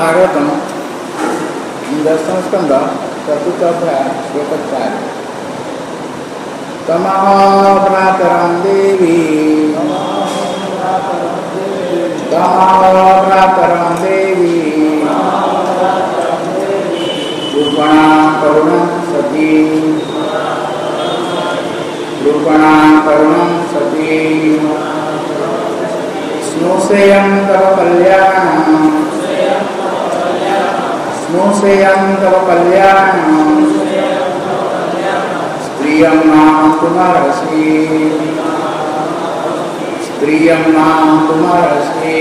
भागवतम दशम स्कंद चतुर्थ अध्याय श्लोक 4। तमोभ्रातरं देवी तमोभ्रातरं देवी रूपणा करुणं सती रूपणा करुणं सती स्नुषेयं तव कल्याणं स्नुषेयं तव कल्याणं स्त्रियं नाम तुमर्हसि स्त्रियं नाम तुमर्हसि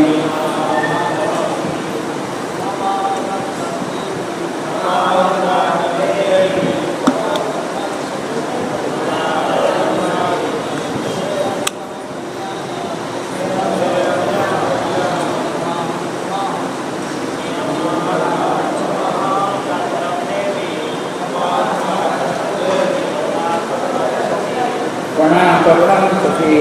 करुणं सती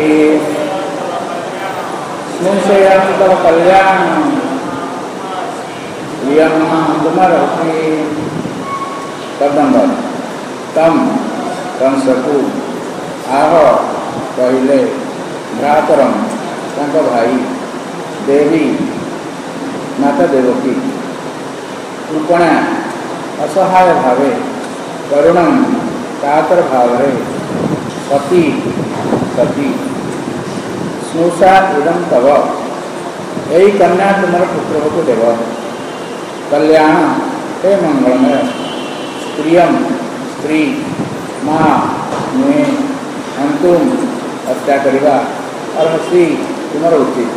स्नुषेयं तव कल्याणं स्त्रियं नाम तुमर्हसि। कदम्बर तम कंसकु आह कहले भ्रातरम तांको भाई देवी माता देवकी कृपणा असहाय भावे करुणम कातर भावे सती सती स्नुषा इदम तव यही कन्या तुम्हारे पुत्र को देव कल्याण हे मंगलमय स्त्रियम स्त्री माँ नुहे अंतुम हत्या करवा और हसी तुम्हारा उचित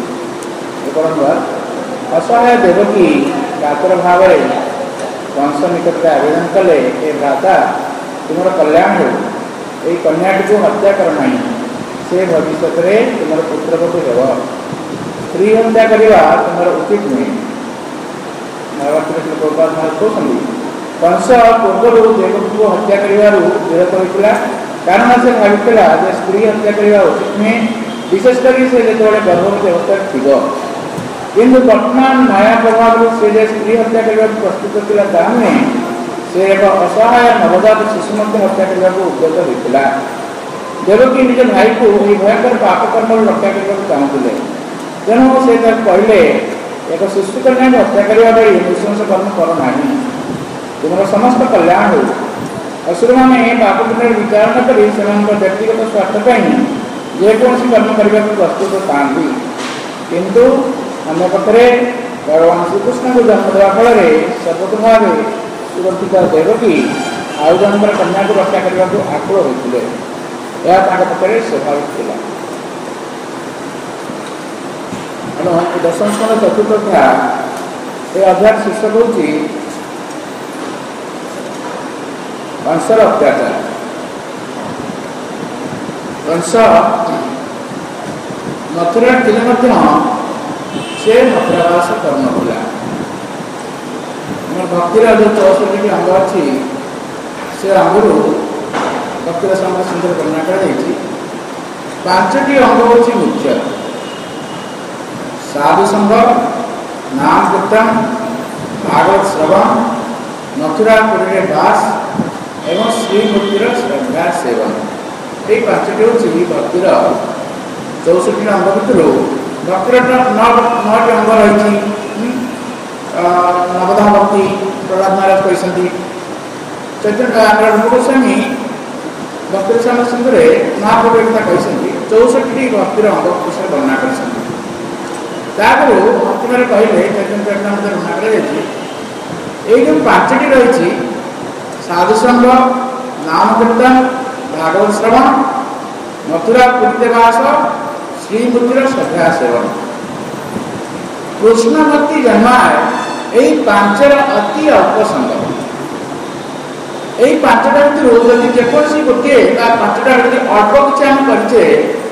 असहाय देवकी कातर भाव कंस निकट आवेदन कले ए भ्राता तुम्हारा कल्याण हो यही कन्याटी को हत्या करना से भविष्य में तुम्हारे पुत्र को देव स्त्री हत्या करवा तुम्हारा उचित नुहे कहते कंस पूर्व देवकी को हत्या कर विरत होता कारण से भावुला स्त्री हत्या करवा उचित नुहे विशेषकर से जो गर्भवती अवस्था थी किंतु वर्तमान माया प्रभाव से स्त्री हत्या करने प्रस्तुत था ताहा नुहे से एक असहाय नवजात शिशु हत्या करने को उद्यत होता देवकी निज भाई को यह भयंकर पाप कर्म रक्षा करने को चाहूले तेणु से कहले एक शिशु कन्या को हत्या करने बेले नृशंस कर्म करना तुम्हारा समस्त कल्याण हो। असुर मैंने पाप पुण्य विचार न कर व्यक्तिगत स्वार्थ पर जेकोसी कर्म करने को प्रस्तुत था किंतु अन्य पक्षरे भगवान श्रीकृष्ण को जन्म देवा फल सर्वतों भाव सुरक्षित देवकी आउ जनकर कन्या को रक्षा करने को आकुल होते यह पक्षरे स्वाभाविक था। दशम स्कंद चतुर्थ अध्याय ये अध्याय शीर्षक हूँ कंसर अत्याचार। कंस मथुरा थे से मथुरावास करना भक्तिर जो 64 अंग अच्छी से अंगरू भक्तिर समय सुंदर वर्णना कर 5टी अंग हूँ मुख्य साधु संघ नाम कीर्तन भागवत श्रवण मथुरापुरी बास एवं श्रीमूर्तिर श्रद्धा सेवन ये 5टी हूँ भक्तिर 64 अंग भितर भक्तिर 9टी अंग रही नवधा भक्ति प्रहलाद महाराज कहते चैतन्य गोस्वामी भक्तिर समय सुंदर महाप्रभु कथा कहते 64टी भक्तिर अंग विषय वर्णना कर अंतिम कहले चैतन्य चरितामृत वर्णना कर जो 5टी रही साधुसंग नाम कीर्तन भागवत श्रवण मथुरा पुरीवास श्रीमूर्तिर श्रद्धा सेवन कृष्ण भक्ति जन्माए यही 5ର अति अल्प संग यही 5टा भितर जदि जेकोसी गोटे 5टा भितर अल्प किसी आम करे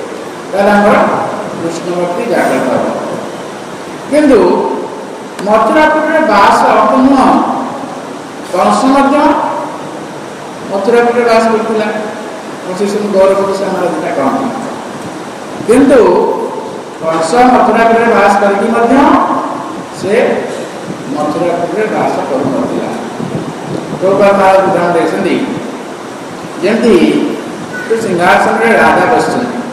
कृष्ण भक्ति जागृत हम किंतु मथुरापुरी बास अर्थ नुह कंस मथुरापुरी बास करता शिशु गौरव से कहते किंतु कंस मथुरापुरी बास करके से मथुरापुर में बास करुला। प्रभुपाद महाराज उदाहरण देखते जमी तो सिंहासन में राजा बस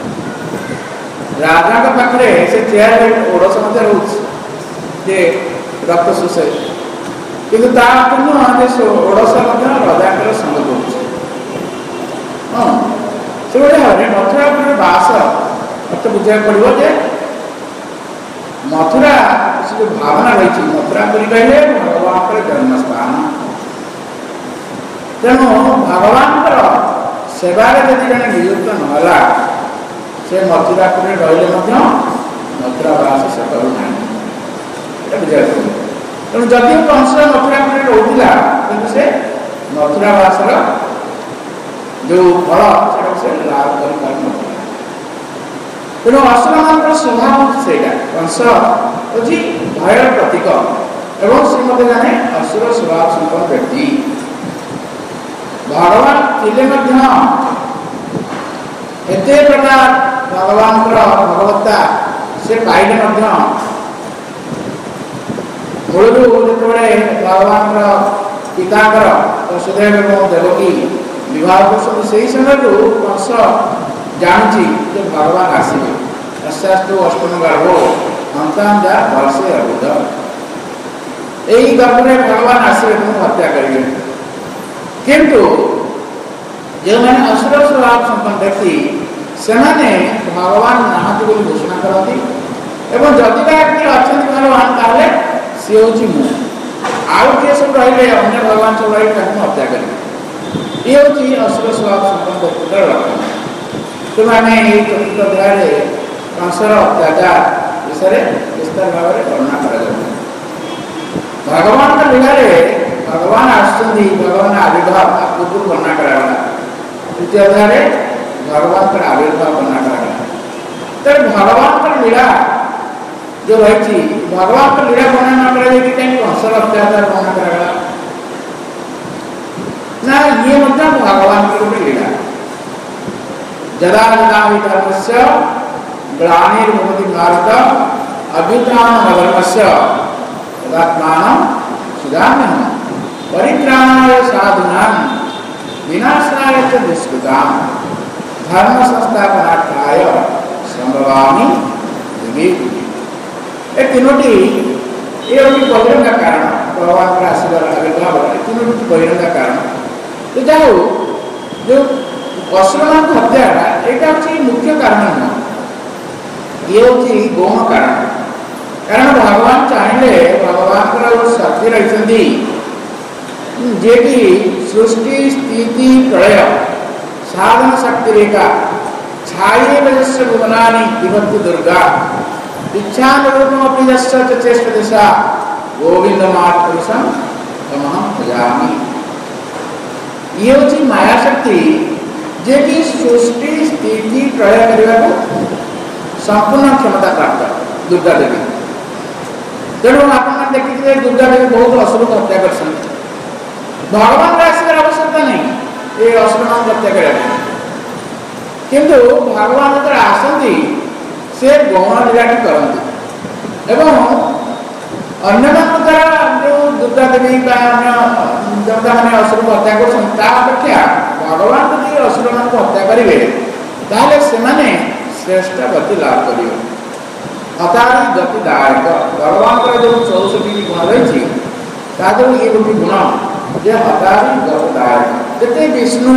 राजा पाखे से चेयर ओडस रोचे रक्त शोषे कि ओडस राजा संग कर हाँ से गोटे भाव मथुरापुर बास मत बुझा पड़ो जे मथुरा से जो भावना रही मथुरापुरी कहले भगवान जन्मस्थान तेणु भगवान सेवार जदि जन नियुक्त नहला से मथुरापुर रही मथुरा बास से करूना बुझा तेणु जदि कंस मथुरापुर रोला कि से मथुरा बासर जो फल से लाभ कर तेणु असुर मान स्वभाव से कंस हूँ भय प्रतीक एवं से मत जाने असुर स्वभाव संपन्न व्यक्ति भगवान एते प्रकार भगवान भगवत्ता से पाइले मूलू जो भगवान पिताकर वसुदेव एवं देवकी विवाह कर से समय कंस जानची जो भगवान आसवे अष्टास्तु अष्टम गर्भ अंतान जा वर्षे अबुध यही गर्भ में भगवान आसवे तुम हत्या करेंगे किंतु जो मैंने असुर स्वभाव संपन्न व्यक्ति से भगवान नाहती बोली घोषणा करती एवं जदि अच्छा भगवान ताले सी हूँ मु आउ किए सब रही अन्य भगवान सब रही हत्या करेंगे ये हूँ असुर स्वभाव संपन्न व्यक्ति लक्षण तेणु आम ये चतुर्थ अध्याय कंसर अत्याचार विषय विस्तार भाव में वर्णना कर भगवान लीला भगवान आसुँच भगवान आविर्भाव पूर्व वर्णना कराला तृतीय अध्याय भगवान आविर्भाव वर्णना कराला तेणु भगवान लीला जो रही भगवान लीला वर्णना कहीं कंसर अत्याचार वर्णना कराला ना ये भगवान की गोटे लीला जदा जदा धर्मस्य ग्लानिर्भवति भारत अभ्युत्थानमधर्मस्य तदात्मानं सुधाम्यहं परित्राणाय साधूनां विनाशाय च दुष्कृतां धर्म संस्थापनार्थाय संभवामि दिवे ए तीनोटी ये बहिरंग कारण भगवान का आशीर्वाद आविर्भाव तीनोटी बहिरंग कारण तो जाओ जो असुर मान हत्या यहाँ हूँ मुख्य कारण नुह ये हूँ गौण कारण कारण भगवान चाहिए भगवान शक्ति रही जे कि सृष्टि स्थिति प्रलय साधन शक्ति रेखा छाये वजस्य भुवनानि विभक्ति दुर्गा इच्छानुरूपमपि यस्य चेष्ट दिशा गोविंदमात्पुरुषं तमहं भजामि ये हूँ माया शक्ति जे कि सृष्टि स्थिति प्रलय करने को संपूर्ण क्षमता प्राप्त दुर्गा देवी तेणु आप देखिए दुर्गा देवी बहुत असुर को हत्या कर भगवान का आशीर्वाद आवश्यकता नहीं ये असुर मान हत्या करने किंतु भगवान जो आसती से गौण लीलाटी करती एवं अन्य द्वारा जो दुर्गा देवी देवता मैंने असुर को हत्या करेक्षा भगवान यदि असुर मान हत्या करेंगे ताले से श्रेष्ठ गति लाभ करेंगे हतारी गतिदायक भगवान का जो 64 गुण रही ये गोटे गुण जे हतारी गतिदायक जिते विष्णु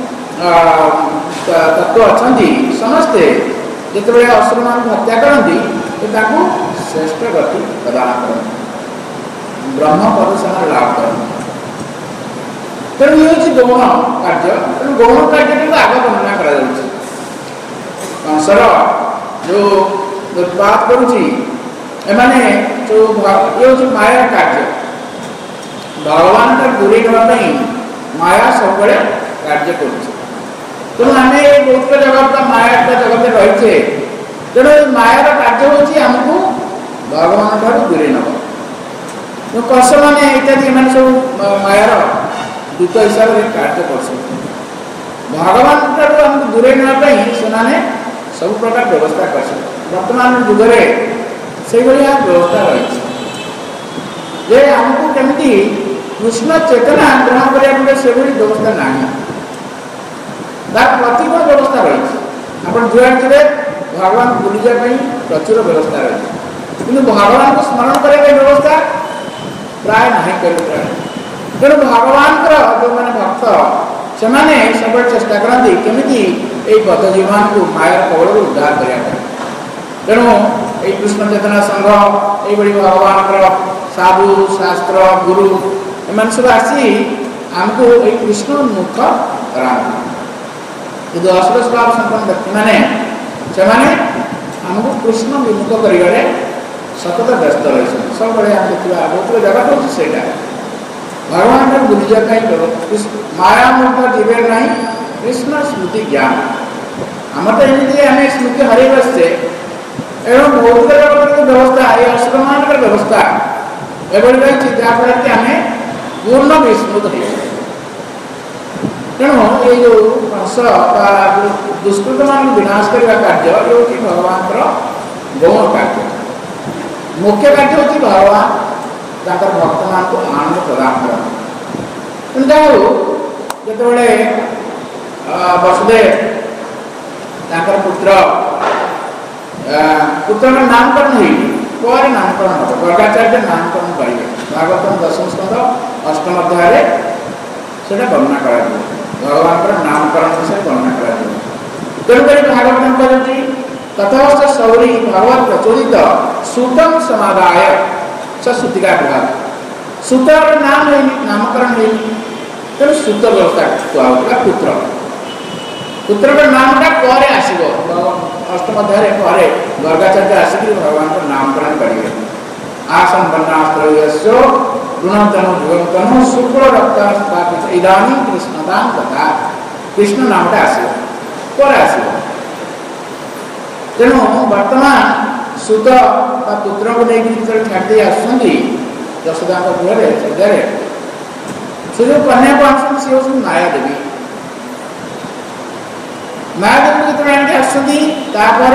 तत्व अच्छा समस्ते जिते असुर मान हत्या करती श्रेष्ठ गति प्रदान करते ब्रह्म पद से लाभ करते तेणु ये हूँ गौण कार्य तेणु गौण कार्य को आग वर्णना कर कंसर जो उत्पाद करुँची जो ये हूँ माया कार्य भगवान का दूरी नापी माया सब कार्य कर तेणु आम भौतिक जगत माया जगत रही तेणु मायार कार्य हूँ आमको भगवान ठार दूरे नब कंस मैंने इत्यादि सब मायार दूत हिसाब से कार्य कर भगवान ठार आमको दूरे नापी से सब प्रकार व्यवस्था कर वर्तमान जुगे से व्यवस्था रही जे आमको केमती कृष्ण चेतना ग्रहण करने से व्यवस्था ना तार प्रतिकूल व्यवस्था रही आप जुआड़े भगवान बुलीजा प्रचुर व्यवस्था रही कि भगवान को स्मरण करने व्यवस्था प्राय नहीं करें तेणु भगवान जो मैंने भक्त से सब चेष्टा करती केमी बद्ध जीवन को मायार कबल उद्धार करने तेणु ये कृष्ण चेतना संघ ये भगवान साधु शास्त्र गुरु एम सब आसी आमको ये कृष्ण मुख कराती कि असुर स्वभाव संपन्न व्यक्ति मैंने आमको कृष्ण विमुख कर सतत व्यस्त रही सब बड़े आम देखा बहुत जगह कौन से भगवान को बुझा कहीं माया मुक्त जीवे ना कृष्ण स्मृति ज्ञान आम तो एमती आम स्मृति हर बसचे एवं भौतिक जगत व्यवस्था ये असुर मान व्यवस्था एवं रही जहाँफल कि आम पूर्ण विस्मृत हो तेणु ये जो कंस दुष्कृत मान विनाश करने कार्य ये हूँ भगवान गौण कार्य मुख्य कार्य हूँ भगवान भक्त मान को आनंद प्रदान कर जो वसुदेव पुत्र पुत्र नामकरण हो नामकरण हम गर्गाचार्य नामकरण करेंगे भागवतम दशम स्कंद अष्टम अध्याय से वर्णना कर भगवान नामकरण विषय वर्णना कर तेणुक भागवतम कहते तथास्त सौरी भगवत प्रचोदित सूतम समादाय सुतिका विभाग सूतर नाम है नामकरण है तेणु सूत व्यवस्था कहला पुत्र पुत्र नामटा पर आसो अष्टम अध्याय पर गर्गाचार्य आसिक भगवान नामकरण करेंगे आसन बन्नास्त्र गुणतनु जुगतनु शुक्ल रक्त स्थापित इदानी कृष्णदान कथा कृष्ण नामटा आसो पर आसो तेणु वर्तमान सुत पुत्र को लेकर छाड़ी आसुँच यशोदा गृह जगह से जो कन्या को आस माया देवी जो आसुँच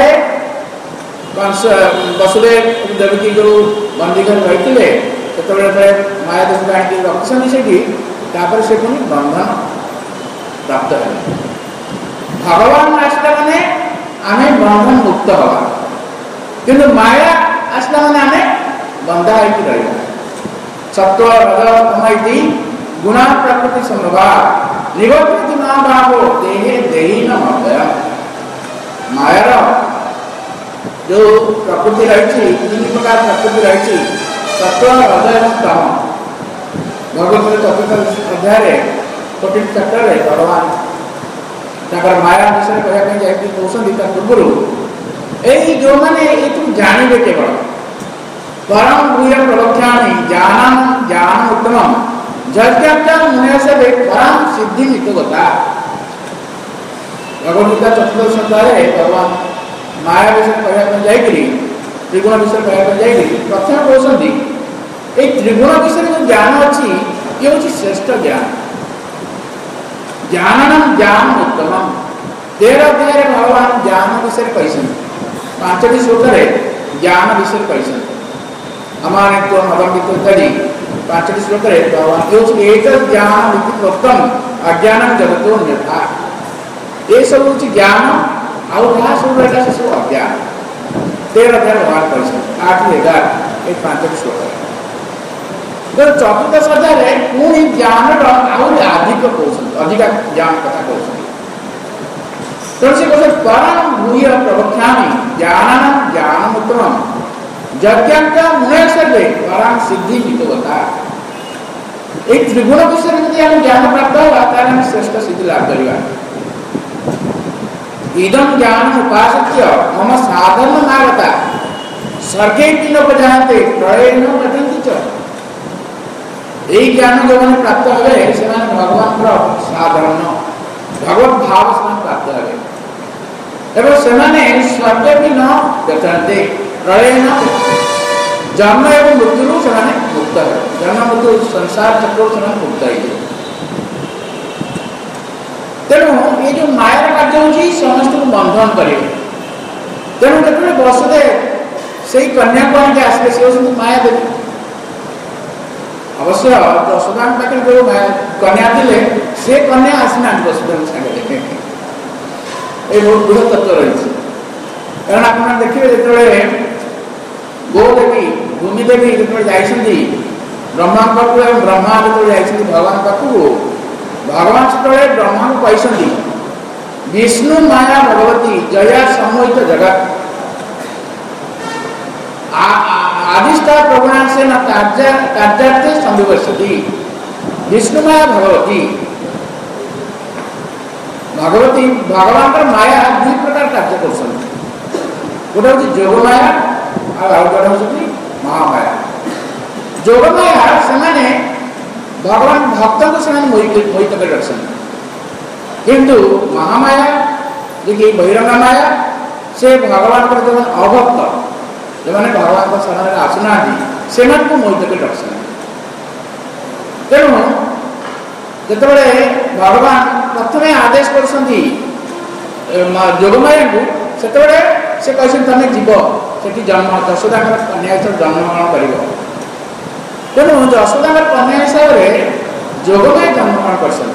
वसुदेव देवकी जो बंदीघर रही से माया देवी आनी रखी से पुणी बंधन प्राप्त है भगवान आसला माने आमे बंधन मुक्त हवा किंतु माया आसला माने आमे बंधा होकर रहा सत्व रज तम गुणा प्रकृति संभव निवर्तित न भावो देहे देही न मदय मायार जो प्रकृति रही तीन प्रकार प्रकृति रही सत्व रज एवं तम भगवत चतुर्थ अध्याय 14 चैप्टर भगवान माया विषय कहते कहते पूर्व यही जो मैंने तुम जानवे केवल परम भूय प्रवक्ष्यामि ज्ञानम ज्ञान उत्तम जज्ञाता मुने से परम सिद्धि मितगता भगवद्गीता चतुर्दश अध्याय भगवान माया विषय कहते जाइए त्रिगुण विषय कहते जाइए प्रथम कहते ये त्रिगुण विषय जो ज्ञान अच्छी ये हूँ श्रेष्ठ ज्ञान ज्ञानम ज्ञान उत्तम 13 अध्याय भगवान ज्ञान विषय कहते 5टी श्लोक ज्ञान विषय कहते अमानित्व मदम्बित्व इत्यादि 5टी श्लोक भगवान एक ज्ञान प्रोक्तम अज्ञान जगतो अन्यथा ये सब हूँ ज्ञान आउ जहाँ सब रहा से सब अज्ञान 13 अध्याय भगवान कहते 8 11 एक 5टी श्लोक चतुर्दश अध्याय पुणी ज्ञान अधिक कहते अधिका ज्ञान कथा कहते तेणु से कहते परम भूय प्रवक्ष्यामि ज्ञान ज्ञान उत्तम यज्ञ मुने सर्वे परम सिद्धि मितवता एक त्रिगुण विषय यदि हम ज्ञान प्राप्त होगा तार हम श्रेष्ठ सिद्धि लाभ करिबा इदम ज्ञान उपासित्य मम साधन नागता सर्गे किन उपजाते प्रलय न घटन्ति च यही ज्ञान जो मैंने प्राप्त हुए से भगवान साधारण भगवत भाव से प्राप्त हुए एवं से स्वर्ग भी न गचन्ते प्रलय न जन्म एवं मृत्यु से मुक्त है जन्म मृत्यु संसार चक्र से मुक्त है तेणु ये जो माया कार्य हो समस्त को बंधन करे तेणु जो वसुदेव से कन्या को आसले से माया देवी अवश्य यशोदा पाखे जो कन्या थे से कन्या आसीना वसुदेव सागर ये बहुत बृहत तत्व रही कारण आप देखिए जो गोदेवी भूमिदेवी जो जाती ब्रह्मा पाखु ब्रह्मा जो जाती भगवान पाखु भगवान से ब्रह्मा को कही विष्णु माया भगवती जया सम्मोहित जगत आदिष्टा प्रगुणा से न कार्यार्थे संविवर्षति विष्णु माया भगवती भगवती भगवान का माया दुई प्रकार कार्य कर गोटे हूँ जोग माया और गोटे हूँ महामाया जोग माया से भगवान भक्त को से मोहित कर रखते किंतु महामाया जी बहिरंगा माया से भगवान को जो अभक्त जो मैंने भगवान को शरण में आसुना से मोहित कर रखते तेणु जिते भगवान प्रथम आदेश कर जोगमाया को से कहते तुम जीव से जन्म यशोदा कन्या हिसाब जन्म ग्रहण कर तेणु यशोदा कन्या हिसाब से जोगमाया जन्म ग्रहण कर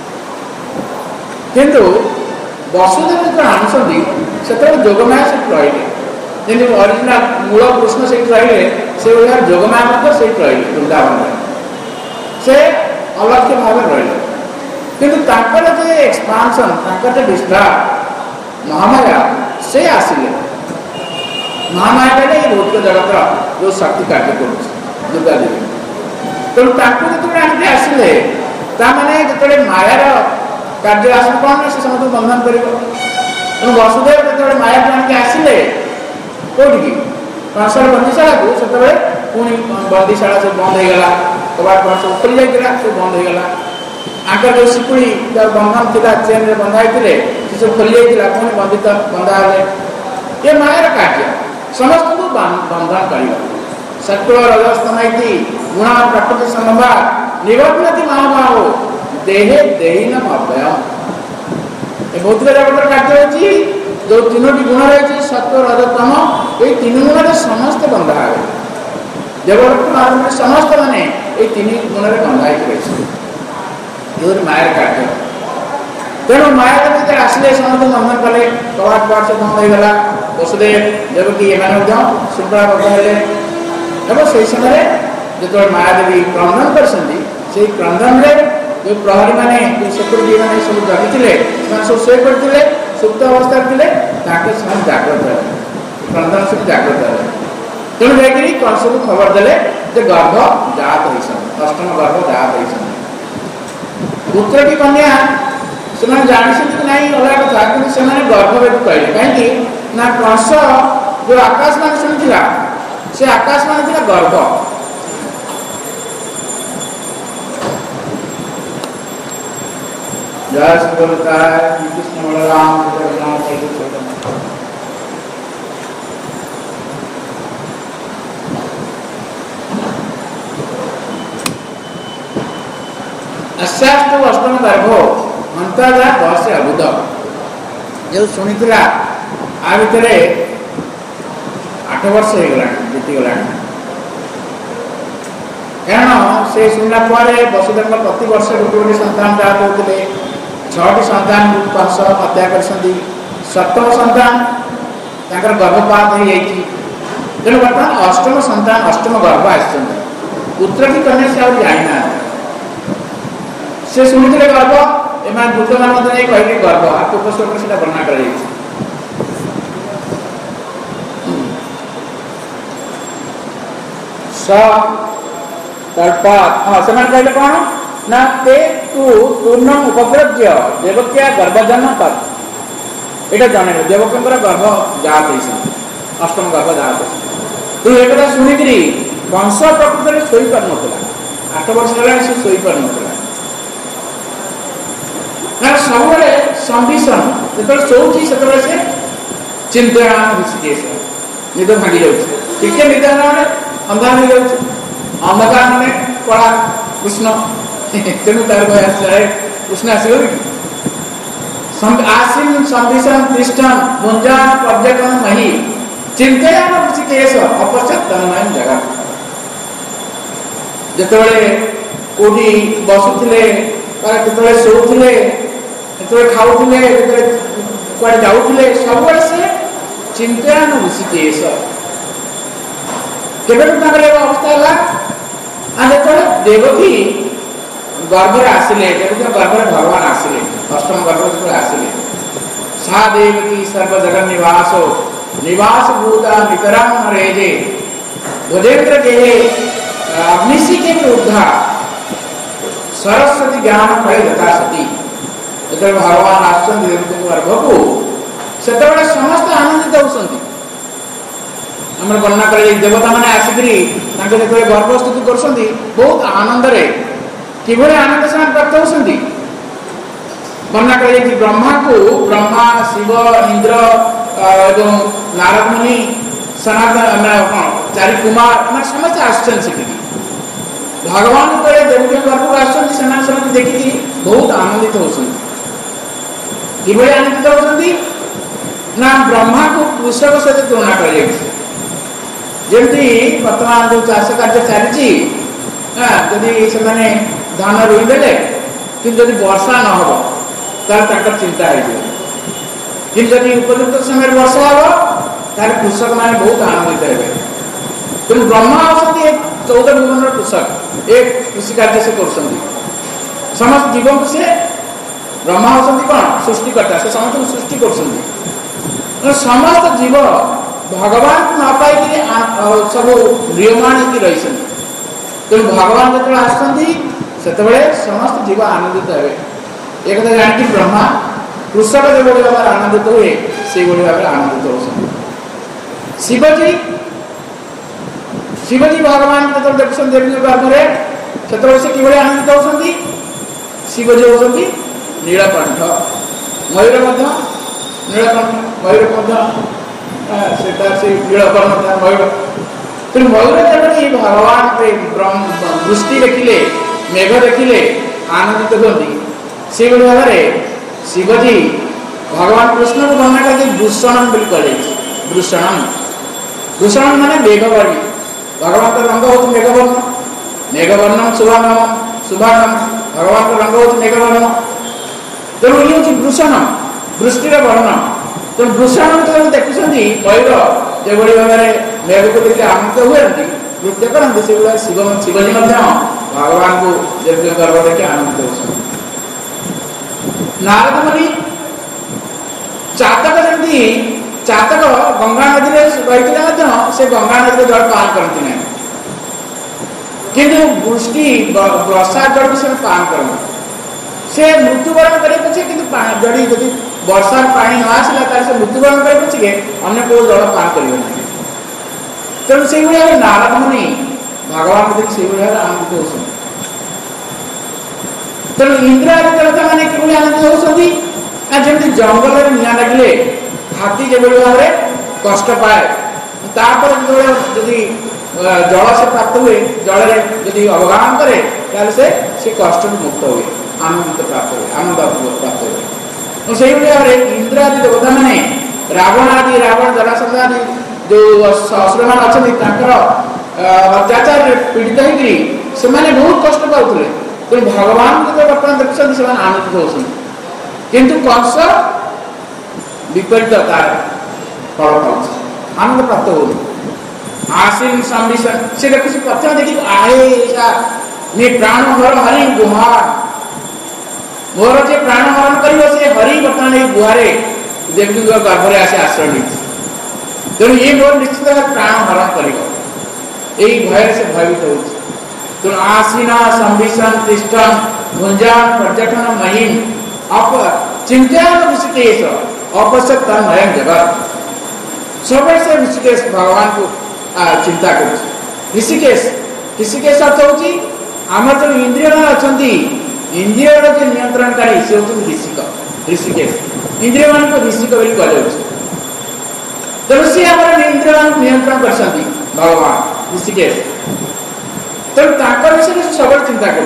किंतु वसुदेव जो आनुषंदी से जोगमाया से रही जमी ओरिजिनाल मूल कृष्ण से रही से जोगमाया से रही वृंदावन से अलक्ष्य भाव रही किंतु जो एक्सपांशन जो विस्तार महामाया से आसिले महामाया कहले भौतिक जगत जो शक्ति कार्य कर दुर्गा देवी तेणु जो आसिले जो मायार कार्य आस कौन से समस्त बंधन कर वसुदेव जो माया प्राणी आसिले कौटी कंसर बंदीशाला को से पुणी बंदीशाला सब बंद होगा कबाट सब खोल जाता सब बंद होगा आंकर जो शिकुड़ी बंधन था चेन में बंधाई थे सब खोल जाता पुणी बंधित बंधा ये मायार कार्य समस्त को बंधन कर सत्व रजस्तमयी गुण प्रकृति समवा निबध्नति महाभाव देहे देहीन अव्ययम भौतिक जगत कार्य होती जो तीनोटी गुण रही सत्व रज तम ये तीन गुण समस्त बंधा है जगत आरंभ समस्त मैंने ये तीन गुण बंधाई रही मायर कार्य तेणु माया जो आसिले समस्त बंधन कले कबाट कबाट सब बंद होगा वसुदेव जबकि एम श्रृंखलाबद्ध है से समय जो मायादेवी क्रंदन कर क्रंदन जो प्रहरी मैंने जो सिक्यूरीटी मैंने सब जगी सब शोए करते सुप्त अवस्था थे जाग्रत है क्रंदन से जाग्रत है तेणु जाकि कंस को खबर देले जे गर्भ जात हो अष्टम गर्भ जात हो पुत्र की कन्या से जानी कि नहीं अलग कथा कि से गर्भवती कहले कहीं ना कंस जो आकाशवाणी शुणुला से आकाशवाणी था गर्भ जय श्री कृष्ण बलराम अशास्त अष्टम गर्भ अंतर 10 से अभूत जो शुणीला आ भितर 8 वर्ष हो गला बीतीगला कारण से शुणला वसुदेव प्रति वर्ष गोटे गोटे सन्तान प्राप्त होते 6टी सन्तान कंस हत्या कर 7म सन्तान गर्भपात हो तेणु बर्तमान 8म सन्तान 8म गर्भ आस पुत्र की कन्या से जाना से शुणुते गर्भ एम दूत मान कहले गर्भ आत्मोपस्वर से वर्णना कर हाँ से कहले कौन ना ते तू पूर्ण उपग्रज्य देवक्या गर्भजन्म कर यहाँ जन देवकर गर्भ जात हो 8म गर्भ जात तू एक शुणिकी कंस प्रकृत में शोई पार ना 8 वर्ष है से शोई पार ना सब संभीषण जो शोची से चिंता निद भांगी जाए निद अंधार हो जाए अंधकार में कला कृष्ण तेणु तार कृष्ण आसगल आसीन संभीषण तिष्ठन गुंजान पर्यटन मही चिंतयान ऋषिकेश अपश्चात तन्मय जगत ଯେତେବେଳେ କୋଉଠି ବସୁଥିଲେ କେତେବେଳେ ଶୋଉଥିଲେ କେତେବେଳେ ଖାଉଥିଲେ କେତେବେଳେ କୁଆଡ଼େ ଯାଉଥିଲେ ସବୁବେଳେ ସେ ଚିନ୍ତୟନ ଋଷିକେଶ। କେବେଠୁ ତାଙ୍କର ଏ ଅବସ୍ଥା ହେଲା ଯେତେବେଳେ ଦେବକୀ ଗର୍ଭରେ ଆସିଲେ, ଦେବକୀ ଗର୍ଭରେ ଭଗବାନ ଆସିଲେ, ଅଷ୍ଟମ ଗର୍ଭରେ ଯେତେବେଳେ ଆସିଲେ, ସା ଦେବକୀ ସର୍ବ ଜଗନ୍ ନିବାସ ଭୂତା ନିତରାଂ ରେजे भजेन्द्र गेहे अग्निशी के क्रोधा सरस्वती ज्ञान फल दता सती। जो भगवान आसुच्च गर्भ को से समस्त आनंदित होती आम वर्णना कर देवता मैंने आसिक जो गर्भ स्तुति कर बहुत आनंद कि आनंद से प्राप्त होती वर्णना कर ब्रह्मा को ब्रह्मा शिव इंद्र एवं नारद मुनि सनातन चारि कुमार समस्त आसुच्च भगवान देवकी गर्भ को आसुच्च देखिए बहुत आनंदित होती कि आनंदित होती ना ब्रह्मा को कृषक सहित तुलना करमती बर्तमान जो चाष कार्य चली जदि से धान रोईदे कि वर्षा न हो चिंता कि उपयुक्त समय वर्षा हम तार कृषक मैंने बहुत आनंदित है। तेणु ब्रह्मा होती 14 भुवन कृषक एक कृषि कार्य से कर समस्त जीवन को से ब्रह्मा होती कौन सृष्टिकर्ता से समस्त सृष्टि कर समस्त जीव भगवान को न पाई सब म्रियमाण हो रही। तेणु भगवान जो आसते समस्त जीव आनंदित हे। एक कथा जानकी ब्रह्मा कृषक जो भाव आनंदित हुए से भाव आनंदित हो। शिवजी भगवान जो देखुन देवी गर्भे से कि आनंदित होती। शिवजी होती नीलकंठ मयूर नीलकंठ मयूर नीलकंठ मयूर। तेणु मयूर जब भगवान वृष्टि देखिले मेघ देखिले आनंदित होती से भाव में शिवजी भगवान कृष्ण को वर्णना करके भूषणम कहे। भूषणम माने मेघवर्णी भगवान का रंग होती मेघवर्ण मेघवर्णम शुभांगम शुभांगम भगवान का रंग होती मेघवर्ण। तेणु ये हूँ भूषणम वृष्टिर वर्ण। तेणु भूषण जो देखुं मयूर जो भाव में मेघ को देखिए आनंदित हुए नृत्य करते से शिवजी भगवान को देवी गर्भ देखिए आनंदित हो। नारद मुनि चातक जमी चातक गंगा नदी में रही से गंगा नदी जल पान करती ना किंतु वृष्टि वर्षा जल से पान करते से मृत्युवरण करे पछे कि जड़ी जदि वर्षा पानी न आसला से मृत्युवरण करे पछे अन्य को जल पान करेंगे ना। तेणु से नारद मुनि भगवान को देखिए से आनंदित हो। तेणु इंद्र आदि देवता मैंने कि आनंदित होती जमी जंगल में निआ लगे हाथी जो भाव में कष्ट पाए तापर जो जल से प्राप्त हुए जल जदि अवगाहन करे से कष्ट मुक्त हुए आनंदित प्राप्त हुए आनंद प्राप्त हुए। तो से भाव में इंद्र आदि देवता मैंने रावण जरासंध आदि जो असुर मान अच्छा अत्याचार पीड़ित होकर से बहुत कष्ट पाते। तेणु भगवान जो बर्तमान देखते से आनंदित होती किंतु कंस विपरीत तार फल पाँच आनंद प्राप्त हो। आसीन संविषण से देखुच प्रथम देखिए आए मे प्राण हर हरि गुहार मोर जे प्राण हरण कर हरि बर्तमान ये गुहारे देवी गर्भरे आसी आश्रय ली। तेणु ये मोर निश्चित प्राण हरण कर भय से भयभीत हो। तेणु आसीन संविषण तिष्ठन भुंजान पर्यटन महिम अप चिंतन ऋषिकेश अपश्यत नयन जगत सब से ऋषिकेश भगवान को चिंता कर। ऋषिकेश अर्थ हूँ आम जो इंद्रिय मान अच्छा इंद्रिय जो नियंत्रणकारी से हूँ ऋषिकेश इंद्रिय मान को ऋषिक कह। तेणु सी आम इंद्रिय मान नियंत्रण कर भगवान ऋषिकेश। तेणु विषय से सब चिंता कर।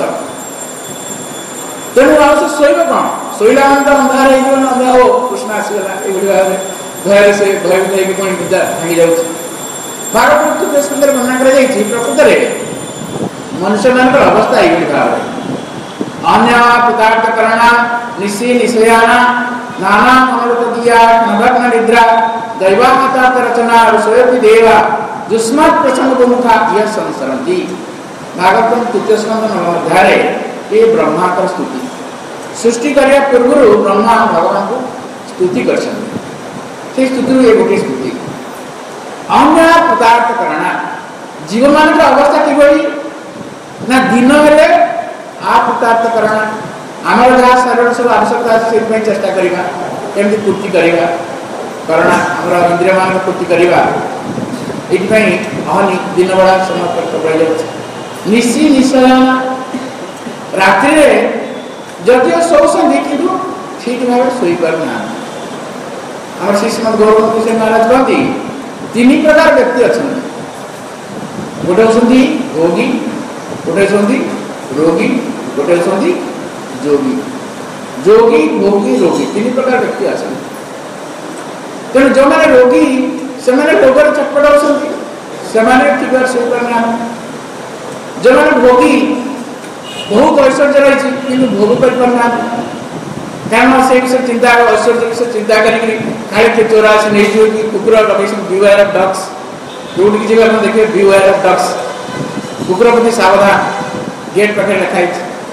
तेणु आ शोब कौन शोला मैंने तो अंधार हो कृष्ण आसगला ये भाव में भय से भयभीत होगी पुणी निदा भांगी जाऊँ। भागवत सुंदर वर्णना कर प्रकृत में मनुष्य मान अवस्था ये भाव अन्य पदार्थ करना निशी निशयाना नाना मनोरथ दिया नभग्न निद्रा दैवामतार्थ रचना रसोयपि देवा जुष्मत् प्रसंग प्रमुखा यह संसरती। भागवतम तृतीय स्कंद नवम अध्याय ये ब्रह्मा का स्तुति सृष्टि करिया पूर्व ब्रह्मा भगवान को स्तुति कर से स्तुति ये गोटे स्तुति अन्य पदार्थ करना जीव मान अवस्था किभली ना दिन हेले आ पदार्थ करना आमर जहाँ शरीर सब आवश्यकता अच्छे से चेष्टा करवा केमती पूर्ति करवा करना आमर इंद्रिय मान पूर्ति करवा ये अहनी दिन बड़ा समय पड़ जाए निशी निशयना रात्रि जदिव शोषी कि ठीक भाव शोपारना आम श्रीमद गौरव से महाराज कहती तीन प्रकार व्यक्ति अच्छा गोटे होती भोगी गोटे होती रोगी गोटे होती जोगी जोगी भोगी रोगी तीन प्रकार व्यक्ति अच्छा तेणु जो मैंने रोगी से रोगर चटपट होती से ठीक भाव शोपारना जो मैंने भोगी बहुत ऐश्वर्य रही कि भोग कर पारना कारण से विषय चिंता ऐश्वर्य विषय चिंता करी खाली चोरा से नहीं जो कि कुकुर लगे बिवेयर ऑफ डक्स जोटी जी आप देखिए बिवेयर ऑफ डक्स कुकुर प्रति सावधान गेट पाखे लिखाई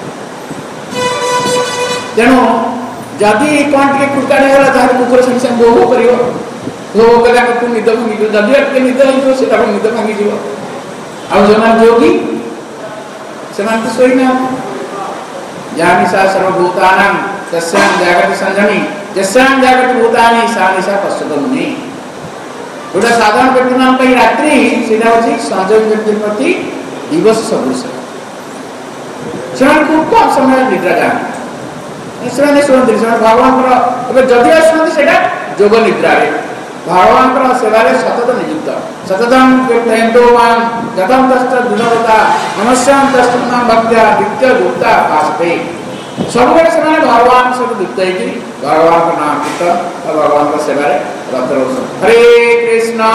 तेणु जदि कौन टे खुड़काड़ी है तार कुकुर संगे संगे भोग कर भोग कला निद भांगी जदि निद हो निद भांगी आ जोगी से शोना या निशा सर्वभूतानां तस्यां जागति संजनी जस्यां जागति भूतानि सा निशा पश्यत मुनि गोटे साधारण व्यक्ति मान रात्रि सीधा होची संजय व्यक्ति प्रति दिवस सदृश से कम समय निद्रा जाए से शुणती भगवान जदि शुणती से जोग निद्रा भगवान सेवा सतत नियुक्त सततम गतम तस्त गुणवता नमस्याम तस्तम भक्त्या नित्य गुप्ता पासते सब से भगवान सब युक्त भगवान का नाम कीर्तन और भगवान का सेवा रत रोशन हरे कृष्ण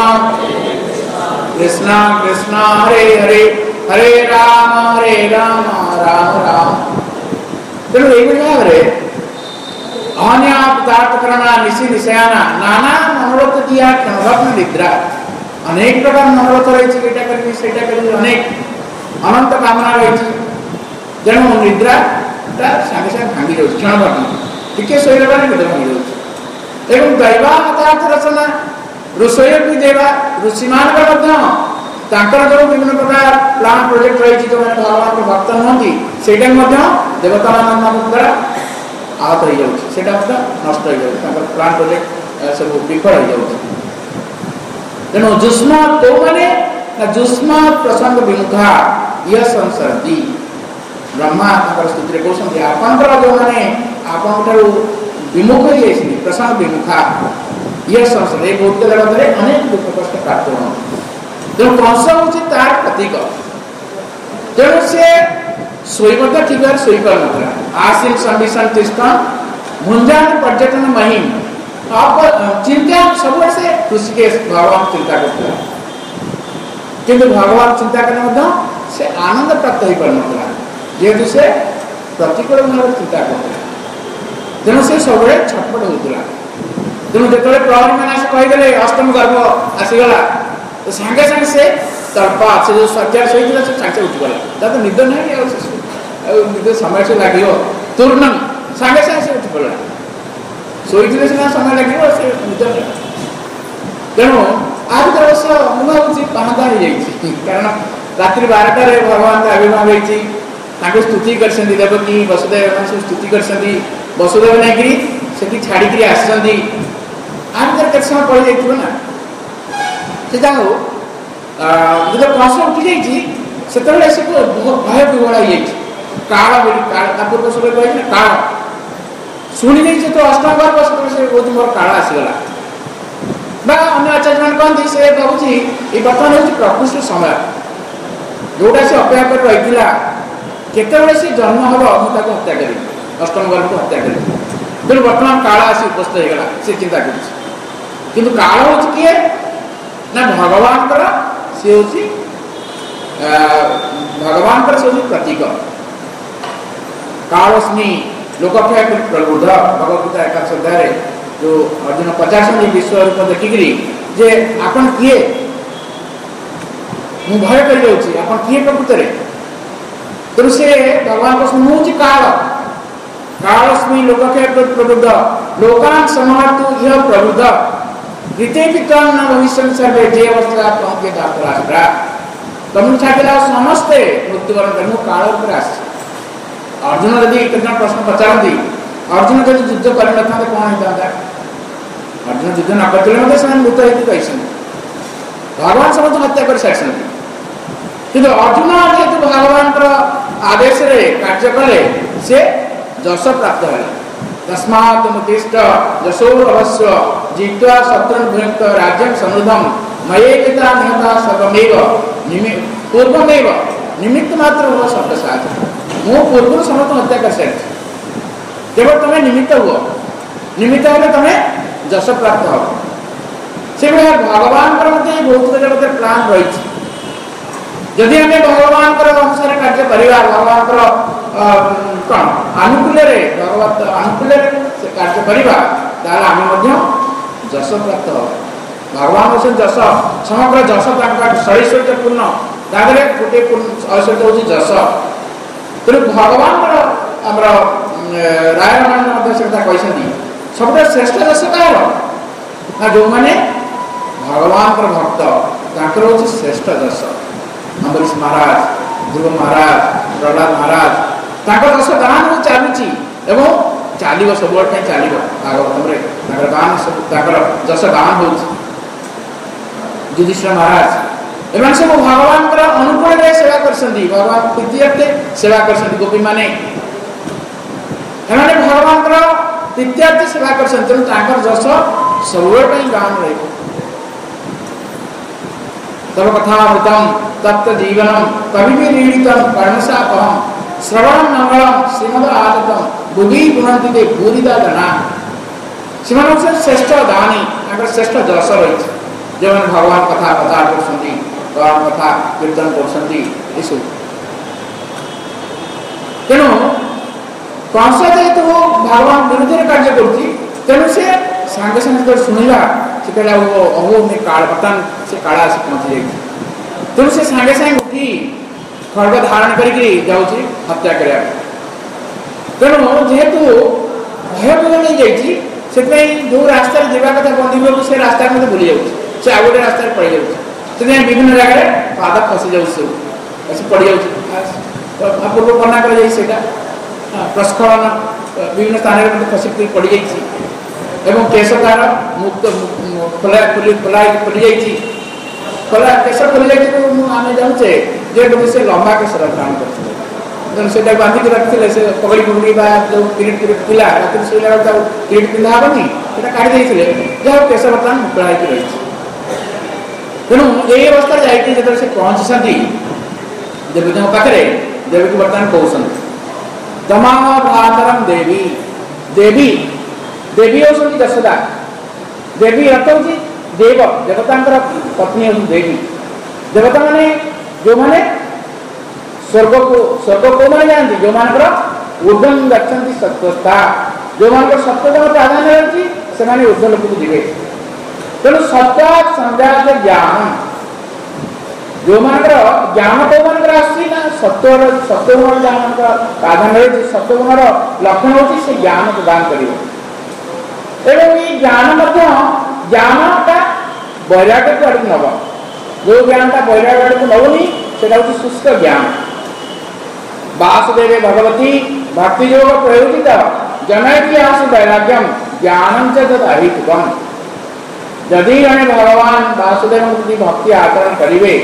कृष्ण कृष्ण हरे हरे हरे राम राम राम तेणु ये भाव में अन्य पदार्थ करना निशी निशयाना नाना मनोरथ दिया नभग्न निद्रा अनेक प्रकार मनोरथ रही अनेक अनंत कामना रही तेणु निद्रा सागे सागे भांगी जाऊँ क्षण भाग टे शोर निद भांगी जाऊँ दैवामतार्थ रचना रोषय भी देवा ऋषि मान जो विभिन्न प्रकार प्लान प्रोजेक्ट रही जो भगवान के भक्त नुहति से देवता मान द्वारा आहत हो जाए नष्ट हो जाए प्लान प्रोजेक्ट सब विफल हो जाए तेणु जुष्म तो मैंने जुष्म प्रसंग विमुखा यह संसरती ब्रह्मा स्तुति कहते आपंकर जो मैंने आपन विमुख ही प्रसंग विमुखा यह संसद ये बौद्ध जगत में अनेक दुख कष्ट प्राप्त हो तेणु कंस हूँ तार प्रतीक तेणु से शोई ठीक भाव शोपार ना आसीन संविषण तिष्ठन मुंजान पर्यटन महिम चिंता सब से ऋषिकेश भगवान चिंता करता किंतु भगवान चिंता करने से आनंद प्राप्त हो पार ना जेहेतु से प्रतिकूल भाव चिंता करता तेणु से सब छटपट होता तेणु जो प्रहरी मैंने से कहीदे अष्टम गर्भ आसीगला तो सागे सागे से तड़पा से जो सत्यार शोई से सागे उठिगला तो निद नहीं निद समय से लगे तुरन सागे सागे से उठी पड़ा शोई सीना समय लगे से निद तेणु आज तो अवश्य अनुभव पाहता हो जाए कारण रात्रि 12टार भगवान का आविर्भाव होती स्तुति कर देवकी वसुदेव स्तुति कर वसुदेव नहीं से छाड़ी आसती आज केते समय पड़ जाइए ना से जा हो जो कंस उठी जाते से भय विवड़ा हो काल पूर्व सब कही काल शुणी नहीं तो अष्टम गर्भ से बहुत मोर काल आसीगला अन्य आचार्य मान कहते से भावुँ ये बर्तमान हूँ प्रकृष्ट समय जोटा से अपेक्षा कर रही केतबे से जन्म हम मुझे हत्या करी अष्टम गर्भ को हत्या करी तेणु बर्तमान काल आसी उपस्थित होगा से चिंता कर काल हूँ किए ना भगवान सी हूँ भगवान का सब प्रतीक कालस्मी लोकक्षय प्रबुद्ध भगवद्गीता एक अध्याय जो अर्जुन 50 विश्व रूप देखिकी जे आपन किए मु भय कर जाउची आपन किए प्रकृत रे तो से भगवान को सुनूची काल कालस्मी लोकक्षय प्रबुद्ध लोकान समाहर्तु यह प्रबुद्ध ऋते पितन न भविष्य सर्वे जे अवस्था पहुंचे दातराष्ट्र तुम छात्र समस्ते मृत्युवरण करनु काल पर आस अर्जुन यदि कितना प्रश्न पचारती अर्जुन यदि युद्ध कर नथा तो कौन होता अर्जुन युद्ध न करते मते से मृत हेतु कैसन भगवान समस्त हत्या कर साक्षन किंतु अर्जुन जेतु भगवान का आदेश रे कार्य कले से जस प्राप्त है तस्मात् मुतिष्ठ जसो अवश्य जित्वा शत्रुन् भुक्त राज्यं समृद्धं मयेकिता निहता सर्वमेव पूर्वमेव निमित्त मात्र हुआ शब्द साथ मु पूर्व समस्त हत्या कर सारी केवल तुम्हें निमित्त हुआ निमित्त हेले तुम्हें जस प्राप्त हो से भगवान बहुत जगत प्लान रही जदि आम भगवान अनुसार कार्य करवा भगवान कौन अनुकूल भगवत अनुकूल कार्य करवा जस प्राप्त हो भगवान से जस समग्र जस ऐश्वर्यपूर्ण गोटे ऐश्वर्य हूँ जस तेणु भगवान रायण कहते सब श्रेष्ठ जस कह जो मैंने भगवान भक्त तांकर हूँ श्रेष्ठ जस अम्बरीश महाराज ध्रुव महाराज प्रहलाद महाराज तांकर जस गान हो चलुची एवं चलो सब चलो भागवत गान सब जस गान हो युधिष्ठिर महाराज एवं सब भगवान अनुकूल सेवा कर भगवान प्रीत्यर्थे सेवा कर गोपी माने भगवान प्रीत्यर्थे सेवा कर तेणु जस सब गान रही तब कथामृतम तप्त जीवनम कवि रीडितम कर्णशापहम श्रवणम मंगलम श्रीमद आदतम बुद्धि गुणंति दे भूरिदा दाना श्रीमान श्रेष्ठ दानी श्रेष्ठ जस रही जो भगवान कथा कथा कर भगवान कथा कीर्तन कर तेणु कंस जेहेतु भगवान विरुद्ध कार्य करेणु से सांगे सांगे शुणिला से कहला अहो मैं काल बर्तमान से काला आसी पहुंची जाए तेणु से सांगे सांगे उठी खड़ग धारण करके जाऊँगी हत्या करने तेणु जेहेतु भय बोल नहीं जाइए से जो रास्ता जावा कथा बंदी से रास्ता मत भूली जाऊँगी से आ गए रास्ता पड़ जाए विभिन्न जगह पाद खसी जाऊँ पड़ जाऊँ पूर्व बना कर प्रस्खलन विभिन्न स्थान खसिक पड़ जाइए केश तार मुक्त खोला खोली जाइए खोला केश खोली जाइए आम जाऊे जे गोटे से लंबा केश धारण कर बांधिक रखी से पगड़ी पगड़ी जो किरीट किरीट पिला रात शोला किरीट पिंधा हेनी से काढ़ी जहाँ केश बर्तमान मुकला रही तेणु यही अवस्था जाते से पहुँची देवी पाखे देवी को बर्तमान कहते दमा भातरम देवी देवी देवी होती यशोदा देवी अर्थ हूँ देव देवता पत्नी हूँ देवी देवता माने जो माने स्वर्ग को माने जानती जो मान ऊर्धम गच्छन्ति सत्वस्था जो मान सत्व प्राधान्य रही से ऊर्ध लोक को जीवे तेणु सत्ता संज्ञात ज्ञान जो मान ज्ञान कौ मान आसना सत्व गुण जहाँ प्राधान्य रही सत्व गुण लक्षण हूँ से ज्ञान प्रदान कर ये ज्ञान ज्ञानटा वैराग्य को आड़ नब जो ज्ञानटा वैराग्य आड़ को नौनी से शुष्क ज्ञान वासुदेव भगवती भक्ति योग प्रयोजित जनयती आसु वैराग्यम ज्ञानम च तदहितुकम यदि जड़े भगवान वासुदेव प्रति भक्ति आचरण करेंगे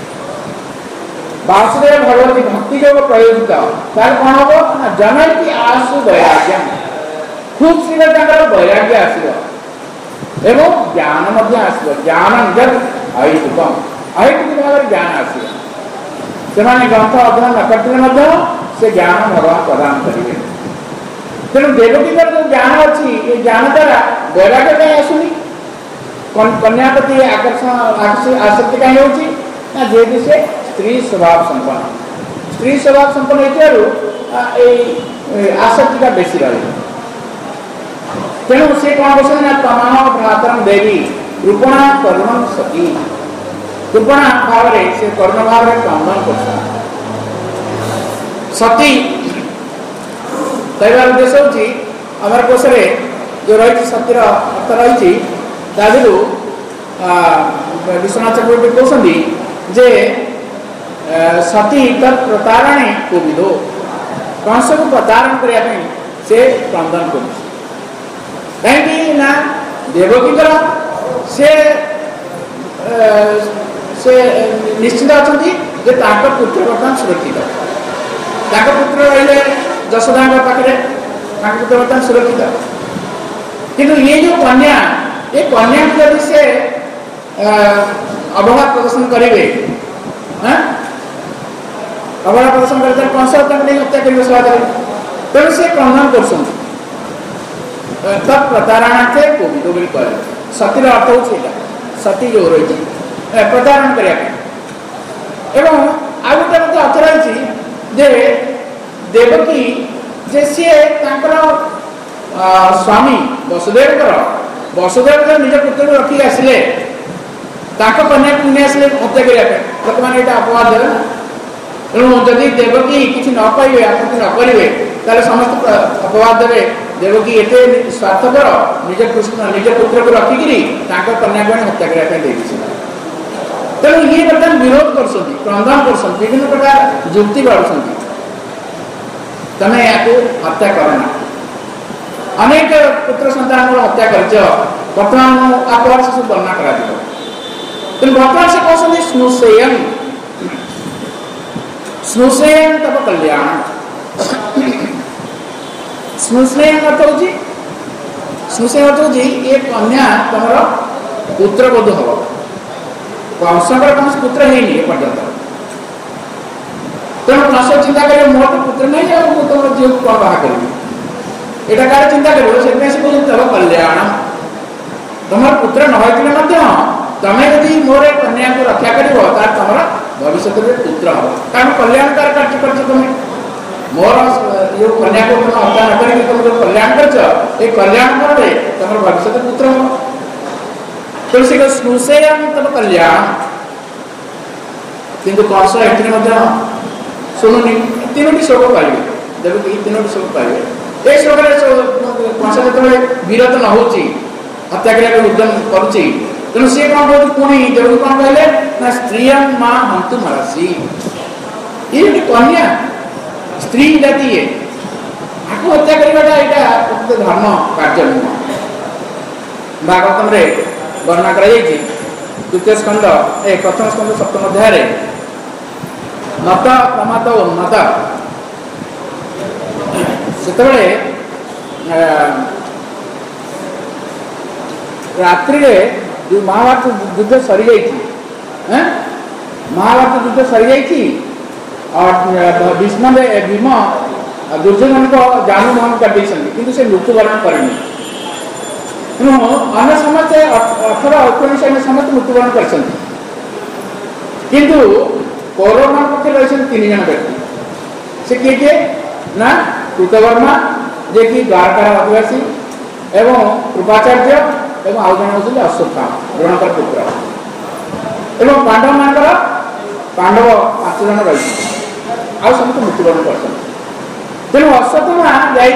वासुदेव भगवती भक्ति योग प्रयोजित तार कौन हम जनयती आसु वैराग्यम खूब शीघ्र वैराग्य आसव एवं ज्ञान आसव ज्ञान जब अहितुकम अहितुक भाव ज्ञान आसव से ग्रंथ अध्ययन न करते से ज्ञान भगवान प्रदान करेंगे तेणु देवकी जो ज्ञान अच्छी ये ज्ञान द्वारा वैराग्य कहीं आसुनी कन्या प्रति आकर्षण आसक्ति कहीं होती जेहेतु से स्त्री स्वभाव संपन्न स्त्री स्वभाव संपन्न होती आसक्तिटा बेसी रही तेणु से कौन कर तमाम भ्रातरम देवी कृपणा करुण सती कृपणा भाव से करुण भाव क्रंदन कर सती कहवार उद्देश्य होची अमर कोश जो रही सतीर अर्थ रही विश्वनाथ चक्रवर्ती कहते जे सती तत्प्रतारणे कोविदो कंस को प्रतारण करने से क्रंदन कर कहीं देवकी से निश्चित अच्छा पुत्र बर्तमान सुरक्षित पुत्र रही यशोदा पाखे पुत्र बर्तमान सुरक्षित किंतु ये जो कन्या को जब से अवहेला प्रदर्शन करेंगे अवहेला प्रदर्शन करते कंस हत्या करेंगे समाज तेणु से क्रंदन कर प्रतारणा थे कोविदो बोली कहे सतीर अर्थ हो सती जो रही प्रतारण करने एवं आ गोटे मत अर्थ रही जे देवकी जे सी स्वामी वसुदेव निज पुत्र को रखी आसिले कन्या को नहीं आसिले हत्या करने लोक मैंने अपवाद देवे तेणु जदि देवकी किसी न पाइबे आपत्ति न करेंगे ताले समस्त अपवाद देवे देवकी एते स्वार्थपर निज कृष्ण निज पुत्र को रखिकी कन्या को हत्या करने तेणु ये बर्तमान विरोध कर क्रंदन कर विभिन्न प्रकार जुक्ति बाढ़ तमें या हत्या करना अनेक पुत्र संतान हत्या कर बर्तमान आपवार से सब वर्णना करा बर्तमान से कहते स्नुषेयम स्नुषेयम तब कल्याण स्नुषेयम अर्थ हो स्नुषेयम अर्थ हो ये कन्या तुम पुत्र बोध हम कंसकर कौन पुत्र है पर्यटन तेणु कंस चिंता कर मोर पुत्र नहीं जाओ तुम झील को कौन बाहा करी यहाँ क्या चिंता कर तब कल्याण तुम पुत्र न तमें यदि मोर कन्या को रक्षा कर तुम भविष्य में पुत्र हम कारण कल्याणकार कार्य कर तुम्हें मोर ये कन्या को तुम हत्या न करके तुम जो कल्याण कर कल्याण फल तुम भविष्य में पुत्र हम तेणु से स्नुषेयम तब कल्याण किंतु कंस ए शुणुनि तीनो श्लोक पाइबे देवकी तीनो श्लोक पाइबे ए श्लोक कंस जो विरत न हो हत्या करने उद्यम करुच्ची तेणु सी कौन कहते पुणी देवकी कौन कहले ना स्त्री माँ हंतु मरसी ये कन्या स्त्री जाति ये आपको हत्या करवाटा यहाँ धर्म कार्य नुह भागवतम वर्णना कर द्वितीय स्कंद प्रथम स्कंद सप्तम अध्याय मत प्रमाद उन्नत से रात्रि जो महाभारत युद्ध सरी जाइए महाभारत युद्ध सरी जाइए और भीष्म भीम दुर्योधन को जानू भंग कर कि से मृत्युवरण करें तेणु अन्य समस्ते 18-19 समस्त मृत्युवरण कर कौरव पक्ष रही 3 जन व्यक्ति से किए किए ना कृतवर्मा जे कि द्वारकार आदिवासी एवं कृपाचार्य एवं आउ जन होती अश्वत्थामा द्रोणकर पुत्र एवं पांडव मान पांडव 5 जन रही आउ समस्त मृत्युवरण कर तेणु अश्वत्थामा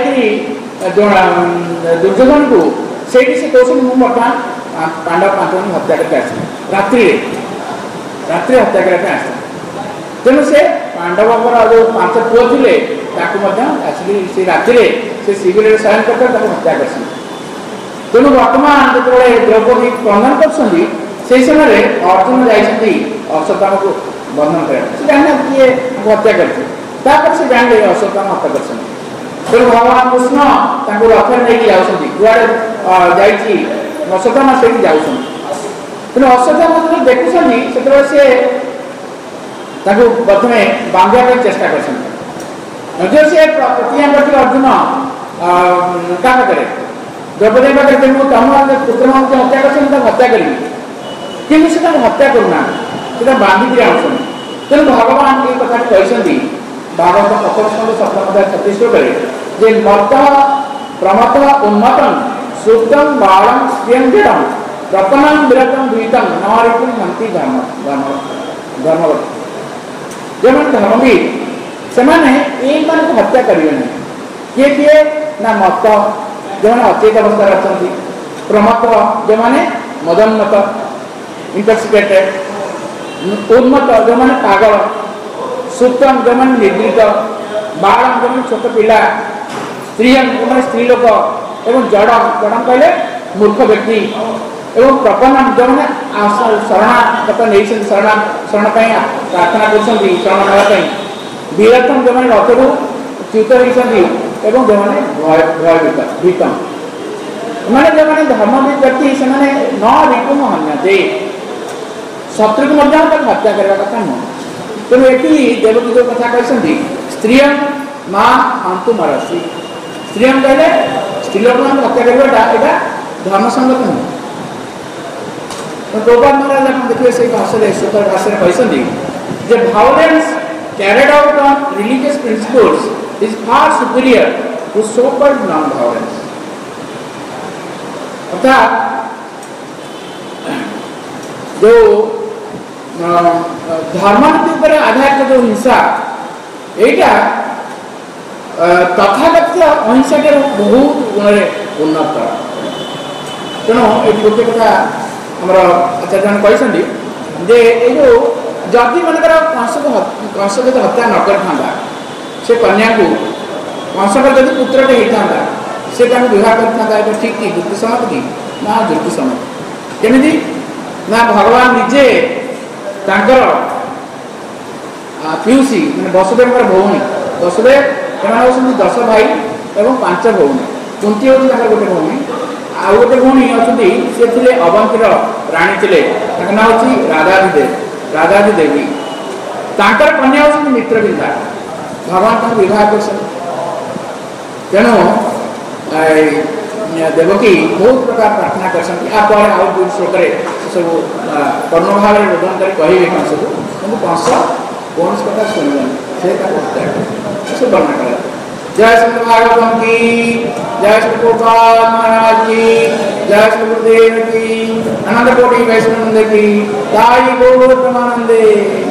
जा दुर्योधन को से कौन मुझे बर्तमान पांडव 5 जन हत्या करके रात्रि हत्या करके आस तेणु से पांडव जो 5 पुओ थे से राति से शिविर शयन करते हत्या कर तेणु बर्तमान जो द्रौपदी क्रंदन कर समय अर्जुन जाती अश्वत्थामा को बंधन कर जाना किए हत्या कर से जानले अश्वत्थामा हत्या कर तेणु भगवान कृष्ण रथ नहीं जुआड़े अश्वत्थामा से जाऊँ तेणु अश्वत्थामा जो देखुं से प्रथमे बांधा चेष्टा कर प्रतिज्ञा कर अर्जुन क्या पाखे द्रौपदी पाखे तुम पुत्र मान हत्या कर हत्या करी कि हत्या करना बांधिक आनुन तेणु भगवान ये कथा कहते भागवत प्रथम स्कंद सप्तम अध्याय 36 श्लोके जे मत प्रमत उन्मतम सुप्तम बालम स्त्रियंजडम प्रपन्नं विरतम द्वितम नारिकुल मंती धर्मवत जो मन धर्मवीर से माने एक मन को हत्या करिवे नहीं किए ना मत जो मैंने अचेत अवस्था अच्छा प्रमत जो मैंने मदोन्मत इंटॉक्सिकेटेड उन्मत जो मैंने पागल सुप्तम जो मैंने निद्रित बालम जो मैंने छोट पिला स्त्रीयं जो मैंने स्त्री लोक एवं जड़म जड़म कहले मूर्ख व्यक्ति एवं प्रपन्नम जो मैंने शरणागत नहीं शरण प्रार्थना कर शरण विरतम जो मैंने रथरू च्युत होती एवं जो मैंने भयभीत भीतम मैंने जो मैंने धर्मवीर व्यक्ति से मैंने न रिपुम हन्यते शत्रु को हत्या करने कथा नुह तेणु ये देवकी जो कथा कहते स्त्रीय माँ अंतु मरसी स्त्रीय कहले स्त्रीलोक हत्या करवाटा यहाँ धर्मसंगत नुह तो प्रभुपाद महाराज आप देखिए से भाषा सूत्र भाषा कहते जे violence carried out on religious principles is far superior to so-called non-violence. अर्थात जो धर्मांतर ऊपर आधारित जो हिंसा एटा तथाकथित अहिंसा के बहुत गुण उन्नत तेणु ये गोटे कथा आमर आचार्य कहते जे ये जदि मनकर कंस जो हत्या न कर से कन्या को कंसकर जब पुत्रटे होता से विवाह कर ठीक कि युक्ति सम्मत कि ना युक्ति सम्मत केमी ना भगवान निजे पीयूसी मैंने वसुदेव भौणी वसुदेव एम 10 भाई एवं 5 भौणी कुंती हूँ गोटे भौणी आउ गोटे भौणी अच्छा सी थे अवंतीर राणी थे ना हूँ राधाजी देवी तांकर कन्या होती मित्रविंदा भगवान विवाह कर तेणु देवकी बहुत प्रकार प्रार्थना कर श्लोक सब कर्ण भाव में रोदन कर कहे कंस को कि कंस कौन कथा शुणुन से हत्या सब वर्णना कर जय श्री भागवतम की जय श्री गोपाल महाराज की जय श्री गुरुदेव की अनंत कोटि वैष्णव की ताई गौर प्रेमानंदे।